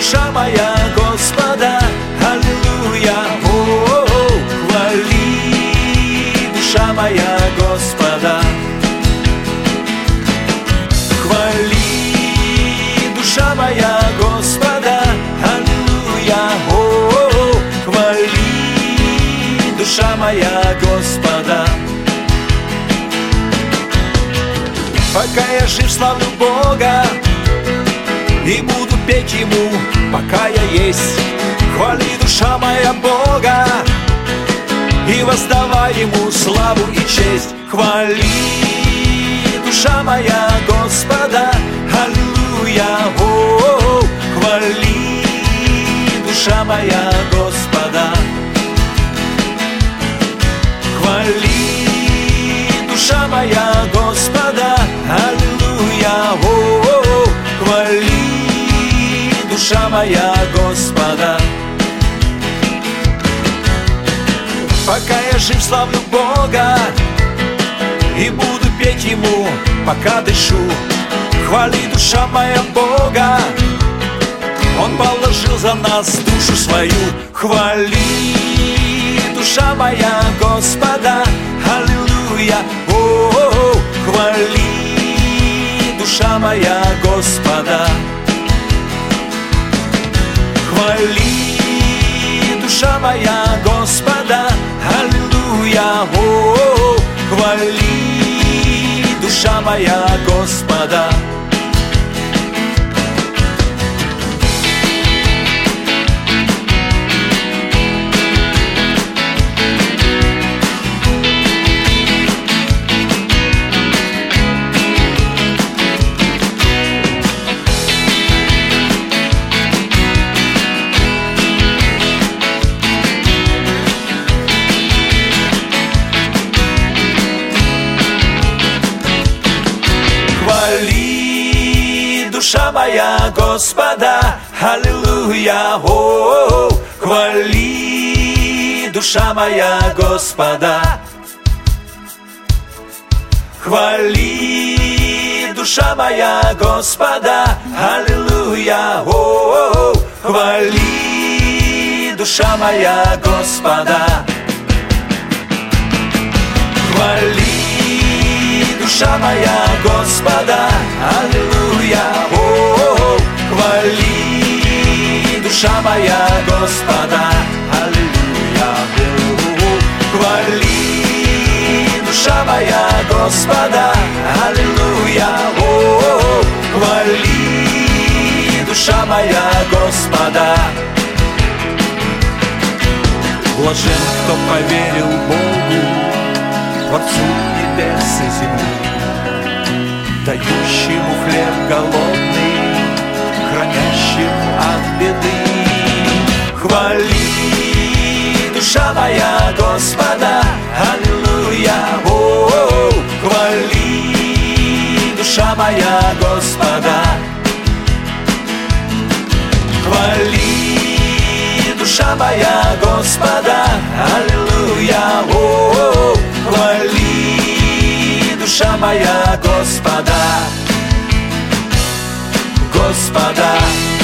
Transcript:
душа моя Господа, аллилуйя. О-о-о, хвали, душа моя Господа. Хвали, душа моя Господа, аллилуйя. О-о-о, хвали, душа моя Господа. Пока я жив, славлю Бога и буду петь Ему, пока я есть. Хвали, душа моя, Бога, и воздавай Ему славу и честь. Хвали, душа моя Господа, аллилуйя. О-о-о, хвали, душа моя Господа. Хвали, душа моя Господа, аллилуйя. О-о-о, хвали, душа моя Господа. Пока я жив, славлю Бога и буду петь Ему, пока дышу. Хвали, душа моя, Бога, Он положил за нас душу свою. Хвали, душа моя Господа, аллилуйя. О-о-о, хвали, душа моя Господа. Хвали, душа моя Господа, аллилуйя. О-о-о, хвали, душа моя Господа. Хвали, душа моя Господа, аллилуйя. О-о-о, хвали, душа моя Господа. Хвали, душа моя Господа, аллилуйя. О-о-о, хвали, душа моя Господа. Хвали, душа моя Господа, аллилуйя. О-о-о, хвали, душа моя Господа, аллилуйя. О-о-о, хвали, душа моя Господа, аллилуйя. О-о-о, хвали, душа моя Господа. Блажен, кто поверил Богу, Творцу небес и земли, дающему хлеб голодный, хранящему от беды. Хвали, душа моя Господа, аллилуйя. О-о-о, хвали, душа моя Господа. Хвали, душа моя Господа, аллилуйя. О-о-о, хвали, душа моя Господа. Господа.